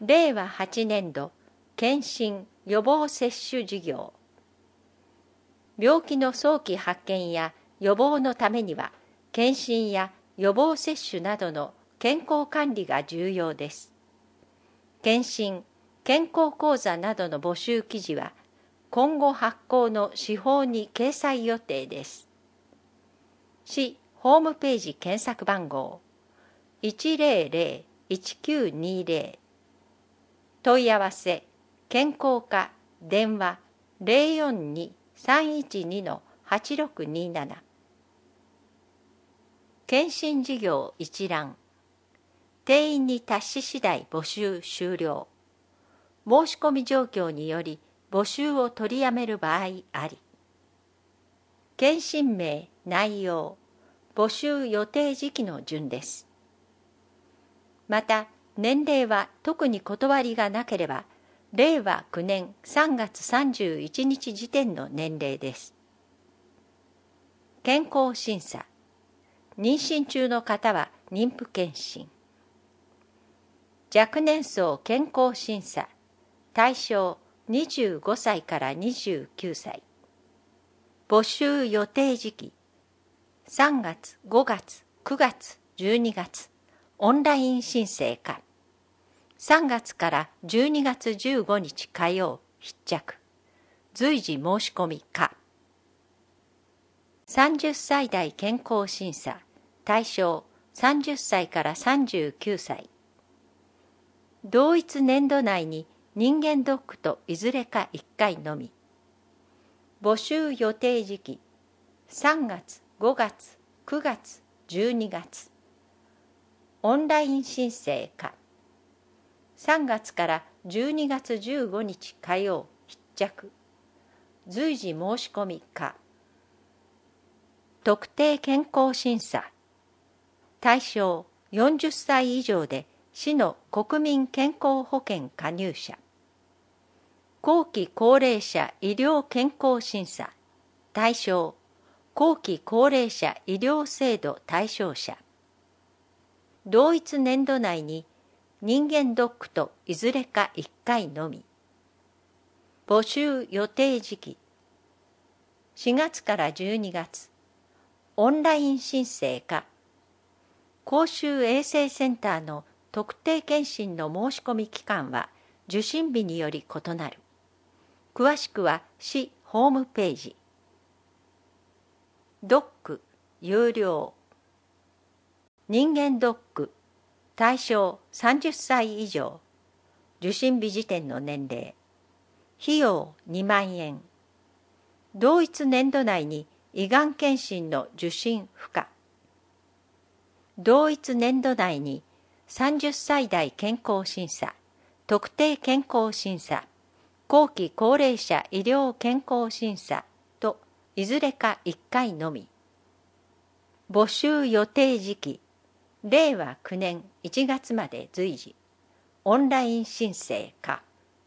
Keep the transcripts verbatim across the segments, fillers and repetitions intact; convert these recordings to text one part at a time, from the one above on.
れいわはちねんど検診予防接種事業。病気の早期発見や予防のためには、検診や予防接種などの健康管理が重要です。検診、健康講座などの募集記事は、今後発行の司法に掲載予定です。市ホームページ検索番号 いちぜろぜろいちきゅうにぜろ。問い合わせ、健康課、電話 ゼロよんに さんいちに はちろくになな。検診事業一覧。定員に達し次第募集終了。申し込み状況により募集を取りやめる場合あり。検診名、内容、募集予定時期の順です。また、年齢は特に断りがなければ、れいわきゅうねんさんがつさんじゅういちにち時点の年齢です。健康審査。妊娠中の方は妊婦検診。若年層健康審査。対象にじゅうごさいからにじゅうきゅうさい。募集予定時期。さんがつ、ごがつ、くがつ、じゅうにがつ。オンライン申請か。さんがつからじゅうにがつじゅうごにち火曜必着。随時申し込みか。さんじゅっさい代健康審査。対象さんじゅっさいからさんじゅうきゅうさい。同一年度内に人間ドックといずれかいっかいのみ。募集予定時期。さんがつ、ごがつ、くがつ、じゅうにがつ。オンライン申請か。さんがつからじゅうにがつじゅうごにち火曜必着。随時申し込みか。特定健康審査。対象よんじゅっさい以上で市の国民健康保険加入者。後期高齢者医療健康審査。対象後期高齢者医療制度対象者。同一年度内に人間ドックといずれかいっかいのみ。募集予定時期。しがつからじゅうにがつ。オンライン申請か。公衆衛生センターの特定健診の申し込み期間は受診日により異なる。詳しくは市ホームページ。ドック有料。人間ドック対象さんじゅっさい以上。受診日時点の年齢。費用にまんえん。同一年度内に胃がん検診の受診不可。同一年度内にさんじゅっさい代健康審査、特定健康審査、後期高齢者医療健康審査といずれかいっかいのみ。募集予定時期。れいわきゅうねんいちがつまで随時。オンライン申請か。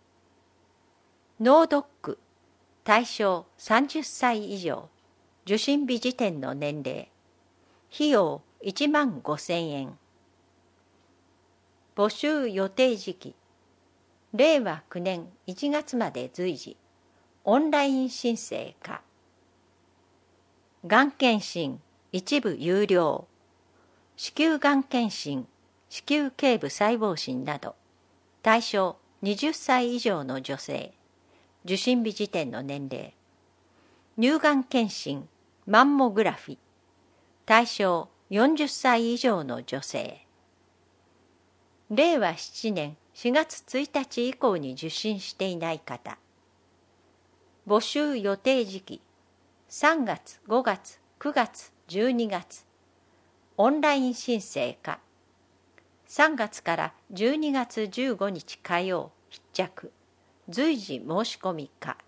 ノードック対象さんじゅっさい以上。受診日時点の年齢。費用いちまんごせんえん。募集予定時期。れいわきゅうねんいちがつまで随時。オンライン申請か。がん検診一部有料。子宮がん検診、子宮頸部細胞診など。対象はたち以上の女性。受診日時点の年齢。乳がん検診、マンモグラフィ。対象よんじゅっさい以上の女性。れいわななねんしがつついたち以降に受診していない方。募集予定時期。さんがつ、ごがつ、くがつ、じゅうにがつ。オンライン申請か。さんがつからじゅうにがつじゅうごにち火曜必着。随時申し込みか。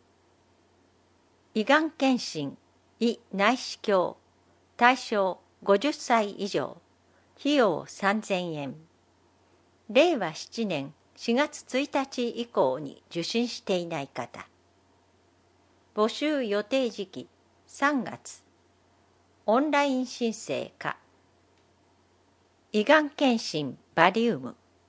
胃がん検診、胃内視鏡。対象ごじゅっさい以上。費用さんぜんえん。れいわななねんしがつついたち以降に受診していない方。募集予定時期さんがつ。オンライン申請か。胃がん検診バリウム。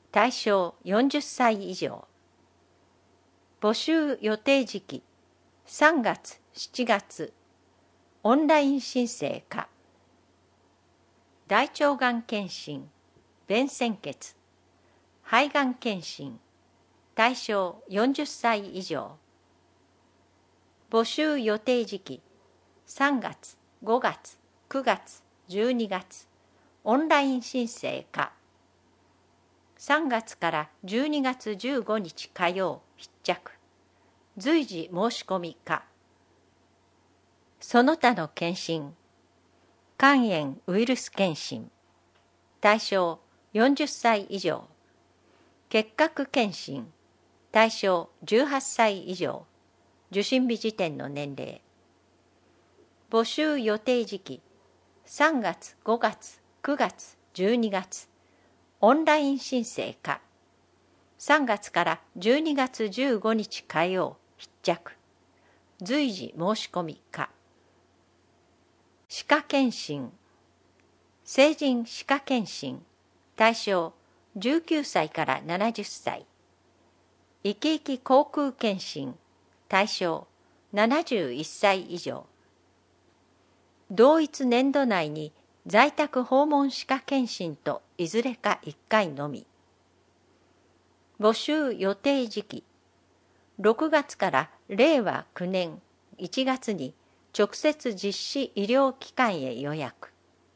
対象よんじゅっさい以上。募集予定時期さんがつ、しちがつ。オンライン申請可。大腸がん検診、便潜血、肺がん検診、対象よんじゅっさい以上。募集予定時期さんがつ、ごがつ、くがつ、じゅうにがつ。オンライン申請可。さんがつからじゅうにがつじゅうごにち火曜必着。随時申し込み可。その他の検診。肝炎ウイルス検診。対象よんじゅっさい以上。結核検診。対象じゅうはっさい以上。受診日時点の年齢。募集予定時期さんがつ、ごがつ、くがつ、じゅうにがつ。オンライン申請可。さんがつからじゅうにがつじゅうごにち火曜必着。随時申し込み可。歯科検診。成人歯科検診。対象じゅうきゅうさいからななじゅっさい。いきいき口腔検診。対象ななじゅういっさい以上。同一年度内に在宅訪問歯科検診といずれかいっかいのみ。募集予定時期ろくがつかられいわきゅうねんいちがつに直接実施医療機関へ予約。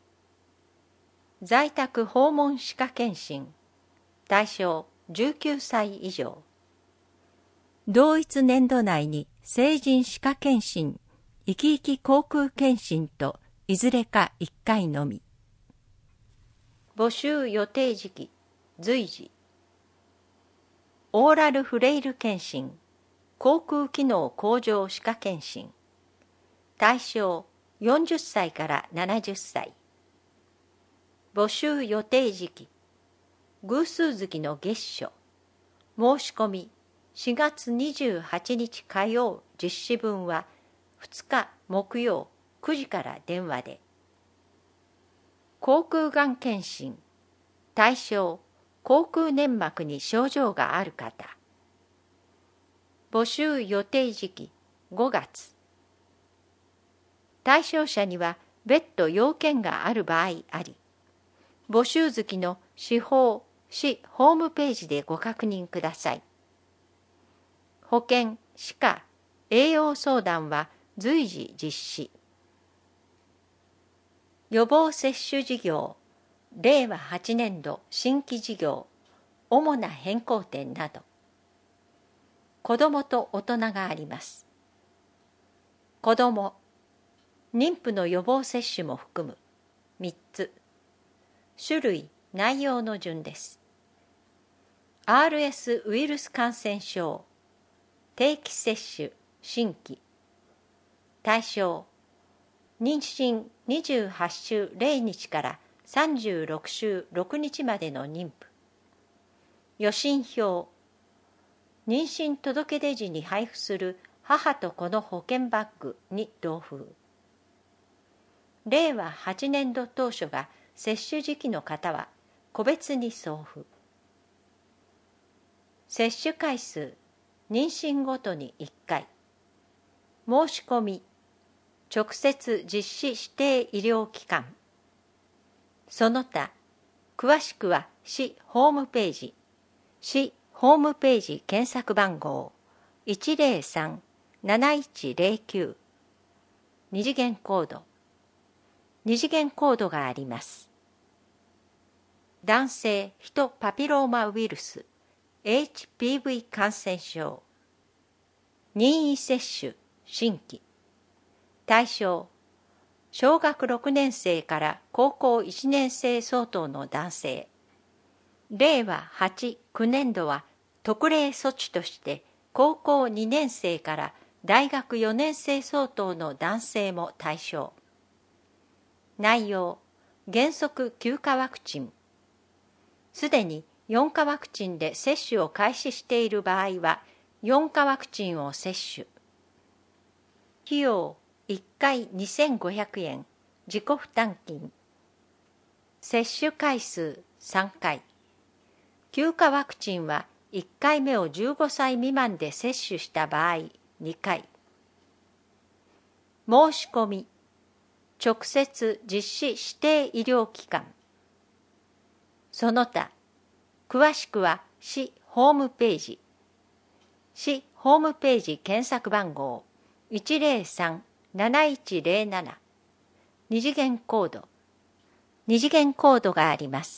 在宅訪問歯科検診。対象じゅうきゅうさい以上。同一年度内に成人歯科検診、いきいき口腔検診といずれかいっかいのみ。募集予定時期随時。オーラルフレイル検診、口腔機能向上歯科検診。対象よんじゅっさいからななじゅっさい。募集予定時期偶数月の月初。申し込みしがつにじゅうはちにち火曜実施分はふつか木曜くじから電話で。口腔がん検診。対象口腔粘膜に症状がある方。募集予定時期ごがつ。対象者には別途要件がある場合あり、募集月の市法・市ホームページでご確認ください。保健・歯科・栄養相談は随時実施。予防接種事業、れいわはちねんど新規事業、主な変更点など。子どもと大人があります。子ども、妊婦の予防接種も含むみっつ。種類、内容の順です。アールエス ウイルス感染症、定期接種、新規。対象、妊娠にじゅうはちしゅうれいにちからさんじゅうろくしゅうろくにちまでの妊婦。予診票。妊娠届出時に配布する母と子の保険バッグに同封。れいわはちねんど当初が接種時期の方は個別に送付。接種回数、妊娠ごとにいっかい。申し込み、直接実施指定医療機関。その他、詳しくは市ホームページ、市ホームページ検索番号 いちぜろさん なないちぜろきゅう。二次元コード。二次元コードがあります。男性ヒトパピローマウイルス エイチピーブイ 感染症。任意接種、新規。対象、小学ろくねんせいから高校いちねんせい相当の男性。れいわはち、きゅうねんどは特例措置として高校にねんせいから大学よねんせい相当の男性も対象。内容、原則きゅうかワクチン。すでによんかワクチンで接種を開始している場合はよんかワクチンを接種。費用いっかいにせんごひゃくえん、自己負担金。接種回数さんかい。 きゅうかワクチンはいっかいめをじゅうごさい未満で接種した場合にかい。申し込み、直接実施指定医療機関。その他、詳しくは市ホームページ。市ホームページ検索番号 いちゼロさん なないちゼロなな。二次元コード。二次元コードがあります。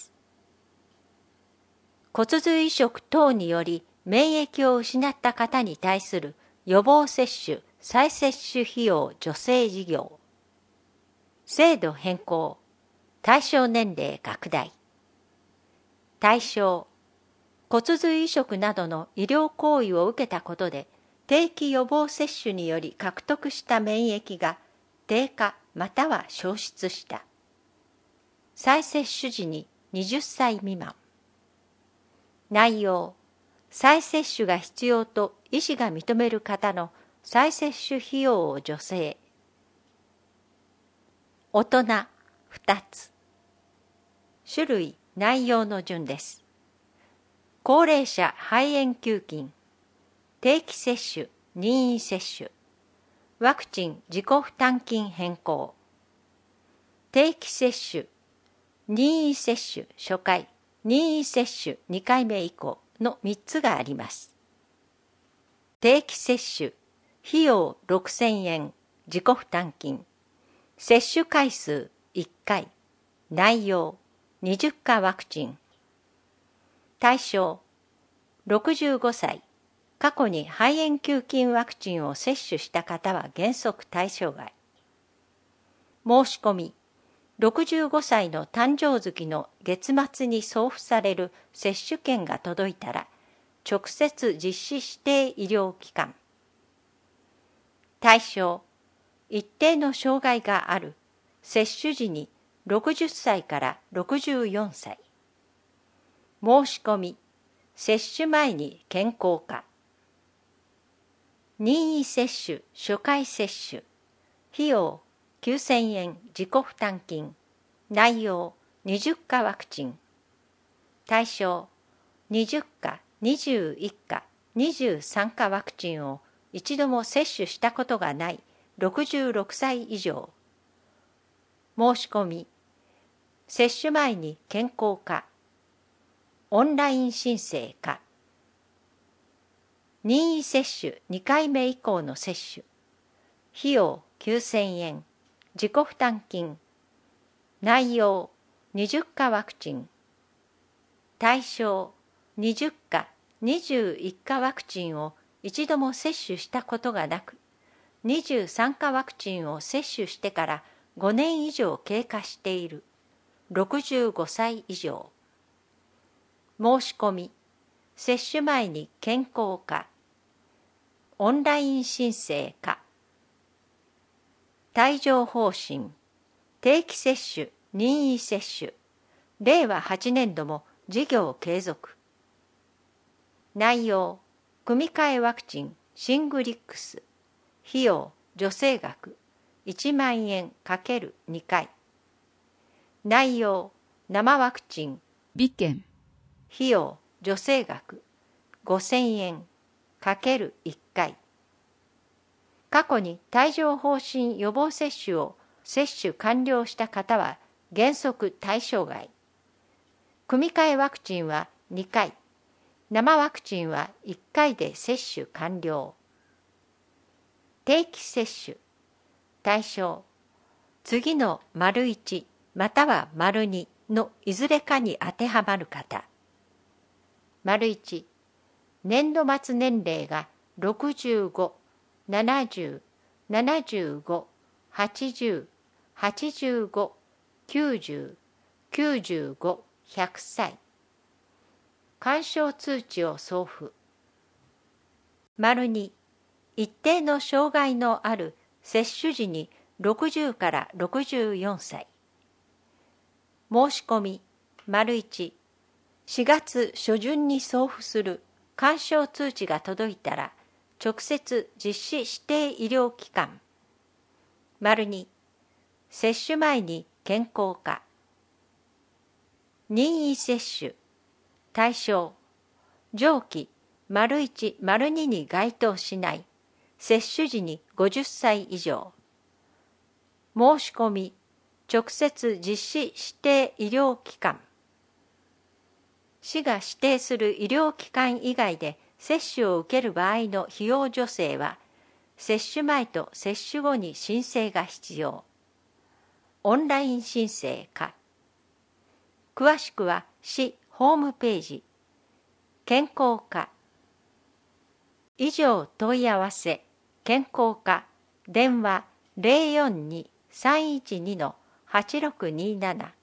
骨髄移植等により免疫を失った方に対する予防接種・再接種費用助成事業。制度変更。対象年齢拡大。対象。骨髄移植などの医療行為を受けたことで定期予防接種により獲得した免疫が低下または消失した。再接種時にはたち未満。内容。再接種が必要と医師が認める方の再接種費用を助成。大人ふたつ。種類、内容の順です。高齢者肺炎球菌、定期接種、任意接種、ワクチン自己負担金変更、定期接種、任意接種初回、任意接種にかいめ以降のみっつがあります。定期接種、費用ろくせんえん、自己負担金、接種回数いっかい、内容にじゅっかワクチン。対象、ろくじゅうごさい、過去に肺炎球菌ワクチンを接種した方は原則対象外。申し込み、ろくじゅうごさいの誕生月の月末に送付される接種券が届いたら、直接実施指定医療機関。対象、一定の障害がある、接種時にろくじゅっさいからろくじゅうよんさい。申し込み、接種前に健康化。任意接種、初回接種。費用きゅうせんえん自己負担金。内容にじゅっかワクチン。対象にじゅっか、にじゅういっか、にじゅうさんかワクチンを一度も接種したことがないろくじゅうろくさい以上。申し込み、接種前に健康化。オンライン申請か。任意接種にかいめ以降の接種。費用きゅうせんえん。自己負担金。内容にじゅっかワクチン。対象にじゅっか、にじゅういっかワクチンを一度も接種したことがなく、にじゅうさんかワクチンを接種してからごねん以上経過している。ろくじゅうごさい以上。申し込み、接種前に健康化。オンライン申請か。帯状疱疹、定期接種、任意接種。れいわはちねんども事業継続。内容、組み換えワクチン、シングリックス。費用、助成額、いちまんえん ×に 回。内容、生ワクチン、 美券。 費用、助成額、ごせんえん ×いっ 回。過去に帯状疱疹予防接種を接種完了した方は原則対象外。組み換えワクチンはにかい、生ワクチンはいっかいで接種完了。定期接種。対象。次の丸いちまたは丸にのいずれかに当てはまる方。丸いち、年度末年齢がろくじゅうご、ななじゅう、ななじゅうご、はちじゅう、はちじゅうご、きゅうじゅう、きゅうじゅうご、ひゃくさい。勧奨通知を送付。丸に、一定の障害のある接種時にろくじゅうからろくじゅうよんさい。申し込み、丸いち、しがつ初旬に送付する勧奨通知が届いたら、直接実施指定医療機関。丸に、接種前に健康化。任意接種。 対象、上記丸いち、丸にに該当しない、接種時にごじゅっさい以上。申し込み、直接実施指定医療機関。市が指定する医療機関以外で接種を受ける場合の費用助成は、接種前と接種後に申請が必要。オンライン申請か。詳しくは市ホームページ、健康課。以上問い合わせ、健康課、電話ゼロよんに さんいちに はちろくになな。